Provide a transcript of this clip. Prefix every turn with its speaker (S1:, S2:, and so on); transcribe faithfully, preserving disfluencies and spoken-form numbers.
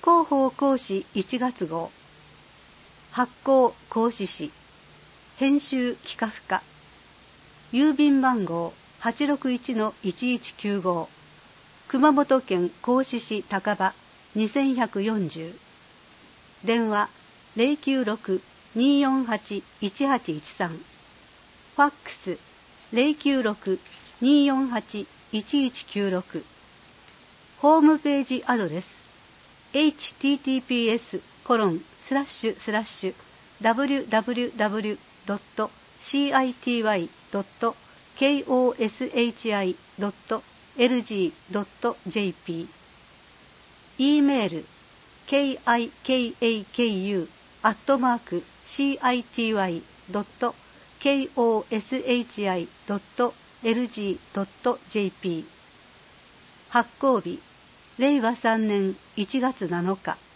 S1: 広報講師いちがつ号、発行講師誌、編集企画課、郵便番号 はちろくいちのいちいちきゅうご、熊本県合志市高場にせんひゃくよんじゅう、電話 ゼロきゅうろく にーよんはち いちはちいちさん、ファックス ゼロきゅうろく にーよんはち いちいちきゅうろく、ホームページアドレス エイチティーティーピーエス コロンスラッシュスラッシュ ダブリュダブリュダブリュ ドット シーアイティーワイ ドット ケーオーエスエイチアイ ドット エルジー ドット ジェーピー、 e メール ケーアイケーエーケーユー アットマーク シーアイティーワイ ドット ケーオーエスエイチアイ ドット エルジー ドット ジェーピー、 発行日令和さんねんいちがつなのか